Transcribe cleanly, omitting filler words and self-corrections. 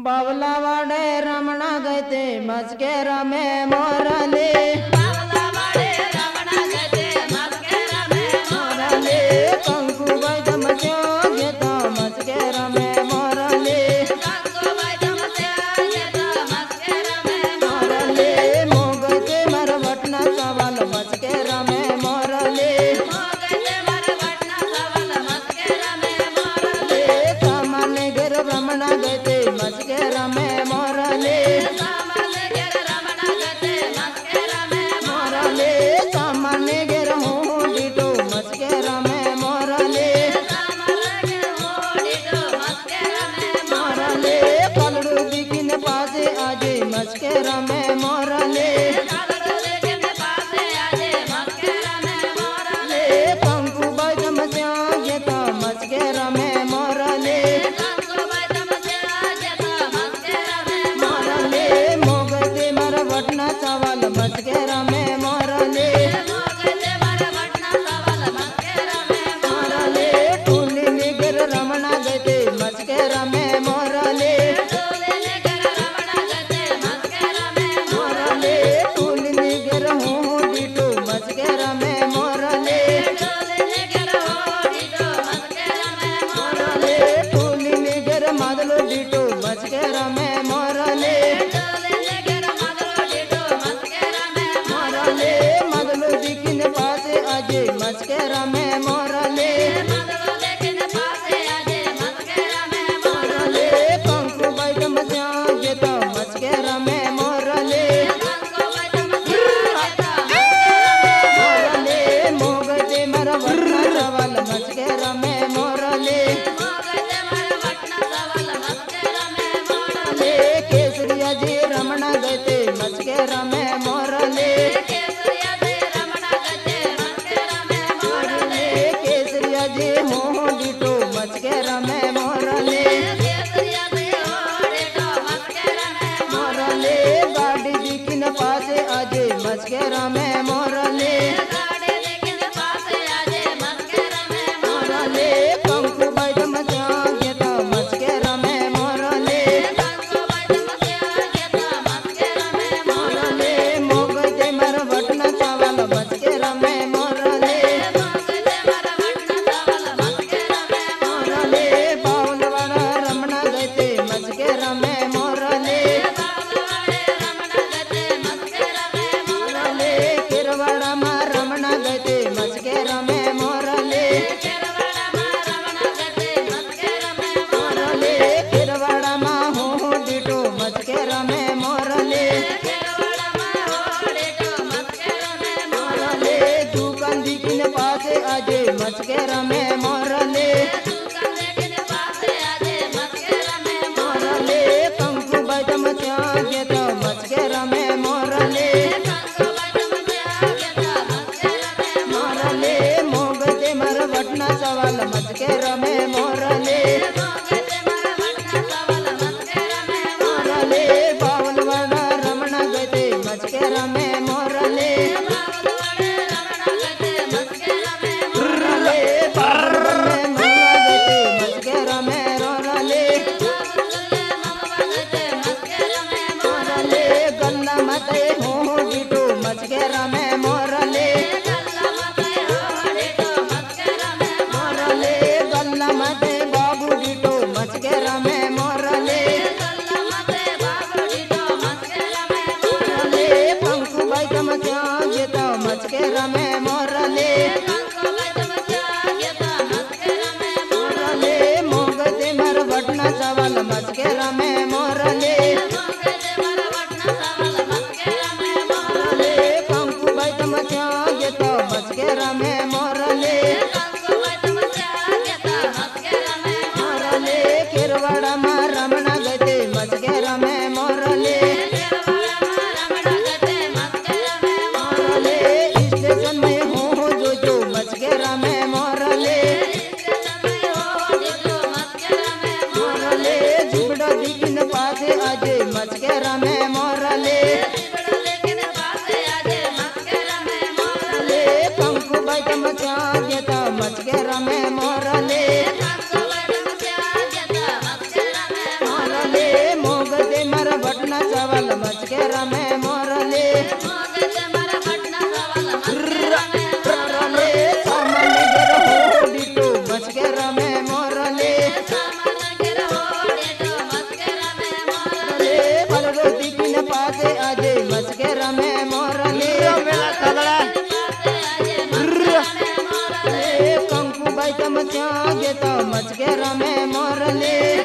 बावला वाड़े रमणा गए थे मस्केरा में मोरले बावला वाड़े रमणा गए थे मस्केरा में मोरले कंकु भाई जमत्यो गेता मस्केरा में मोरले कंकु भाई जमत्यो गेता मस्केरा में मोरले मोगए थे मरवटना सवाल मस्केरा में मोरले मोगए थे मरवटना सवाल मस्केरा में मोरले सामान्य गिर रमणा गए थे मस्केरा में मोरले सामान्य गिर रमणा गए थे मस्केरा में मोरले सामान्य गिर हूँ डीटो मस्केरा में मोरले सामान्य गिर हूँ डीटो मस्केरा में मोरले कलड़ू दिखिन पासे आजे मस्केरा में मोरले कलड़ू दिखिन पासे आजे मस्केरा में मोरले कंकु भाई जमत्या गेता मस्केरा में मोरले कंकु भाई जमत्या गेता मस्केरा में मोरले मोगए थे मरवटना सवाल मस्केरा में मोरले मोगए थे मरवटना सवाल मस्केरा में मोरले टूली निगर रमणा गए थे मस्केरा में मोरले टूली निगर रमणा गए थे मस्केरा में मोरले टूली निगर हूँ डीटो मस्केरा में मोरले टूली निगर हूँ डीटो मस्केरा में मोरले टूली निगर मादलो डीटो मस्केरा में मोरले टूली निगर मादलो डीटो मस्केरा में मोरले मादलो दिखिन पासे आजे मस्केरा में मोरले मादलो दिखिन पासे आजे मस्केरा में मोरले कंकु भाई जमत्या गेता मस्केरा में मोरले कंकु भाई जमत्या गेता मोरले मोगए थे मरवटना सवाल मस्केरा में मोरले मोगए थे मरवटना सवाल मस्केरा में मोरले केसरिया जी रमणा गए थे मस्केरा में मोरले केसरिया जी रमणा गए थे मस्केरा में मोरले केसरिया जी हो डीटो मस्केरा में मोरले केसरिया जी हो डीटो मस्केरा में मोरले गाड़ी दिखिन पासे आजे मस्केरा में मोरले गाड़ी दिखिन पासे आजे मस्केरा में मोरले कंकु भाई जमत्या गेता मस्केरा में मोरले कंकु भाई जमत्या गेता मस्केरा में मोरले मोगए थे मरवटना सवाल मस्केरा में मोरले मोगए थे मरवटना सवाल मस्केरा में मोरले बावलवाड़ा रमणा गए थे मस्केरा में मोरले बावलवाड़े रमणा गए थे मस्केरा में मोरले किरवाड़ा मा रमणा गए थे मस्केरा में मोरले किरवाड़ा मा रमणा गए थे मस्केरा में मोरले किरवाड़ा मा हो डीटो मस्केरा में मोरले किरवाड़ा मा हो डीटो मस्केरा में मोरले दुकान दिखिन पासे आजे मस्केरा में मोरले दुकान दिखिन पासे आजे मस्केरा में मोरले कंकु भाई जमत्या गेता मस्केरा में मोरले कंकु भाई जमत्या गेता मस्केरा में मोरले मोगए थे मरवटना सवाल मस्केरा में मोरले मोगए थे मरवटना सवाल मस्केरा में मोरले बावलवाड़ा रमणा गए थे मस्केरा में मोरले बावलवाड़े रमणा गए थे मस्केरा में मोरले बावलवाड़े मवा गए थे मस्केरा में मोरले बावलवाड़े मवा गए थे मस्केरा में मोरले गल्ला मते हो डीटो मस्केरा में मोरले गल्ला मते हो डीटो मस्केरा में मोरले गल्ला मते बाबू डीटो मस्केरा में मोरले गल्ला मते बाबू डीटो मस्केरा में मोरले कंकु भाई जमत्या गेता मस्केरा में मोरले कंकु भाई जमत्या गेता मस्केरा में मोरले मोगए थे मरवटना सवाल मस्केरा में मोरले मोगए थे मरवटना सवाल मस्केरा में मोरले कंकु भाई जमत्या गेता मस्केरा में मोरले कंकु भाई जमत्या गेता मस्केरा में मोरले किरवाड़ा मा रमणा गए थे मस्केरा में मोरले किरवाड़ा मा रमणा गए थे मस्केरा में मोरले स्टेशन में हो जो मस्केरा में मोरले स्टेशन में हो जो मस्केरा में मोरले झुबड़ा दिखिन पासे आजे मस्केरा में मोरले झुबड़ा दिखिन पासे आजे मस्केरा में मोरले कंकु भाई जमत्या गेता मस्केरा में मोरले कंकु भाई जमत्या गेता मस्केरा में मोरले गम त्या गे तो मच के रमे मोरली